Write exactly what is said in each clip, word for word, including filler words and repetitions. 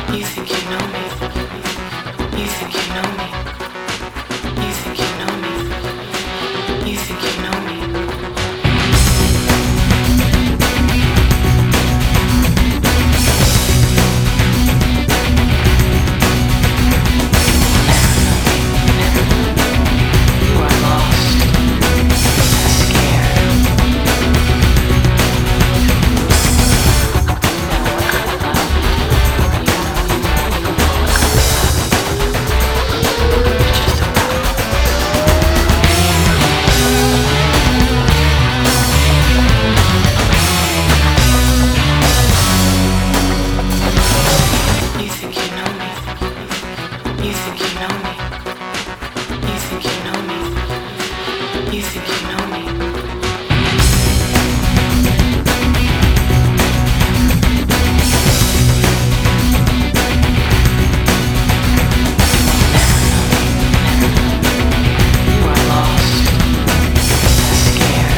You think you know me? You think you know me? You think you know me? You think you know me? You are lost, scared. You think you know me? You think you know me? You think you know me? You think you know me? You are lost, scared.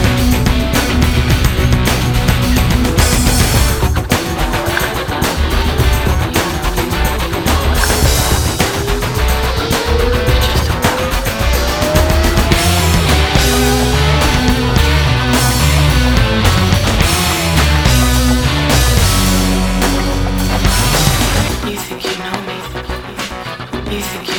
You think you know me? You think